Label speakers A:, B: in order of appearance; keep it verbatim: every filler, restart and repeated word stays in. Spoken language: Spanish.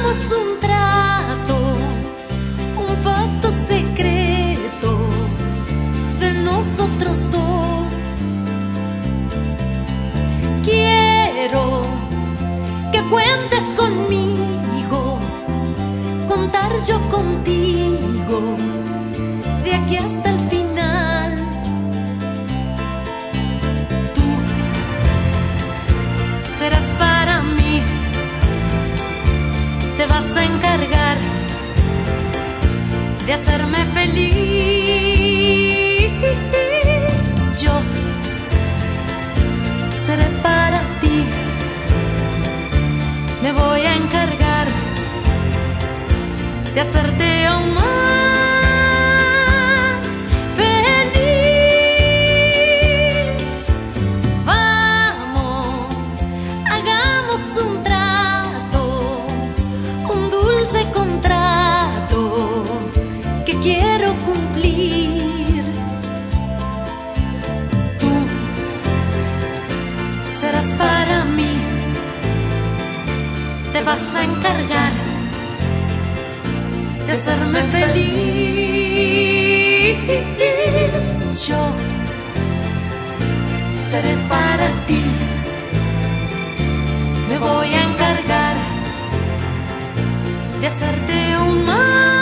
A: hagamos un trato, un pacto secreto de nosotros dos. Quiero que cuentes conmigo, contar yo contigo, de aquí hasta el final. Tú serás para mí, te vas a encargar de hacerme feliz. Yo seré para ti, me voy a encargar de hacerte aún más feliz. Vamos, hagamos un trato, un dulce contrato que quiero cumplir. Tú serás para mí, te vas a encargar de hacerme feliz. Yo seré para ti, me voy a encargar de hacerte aún más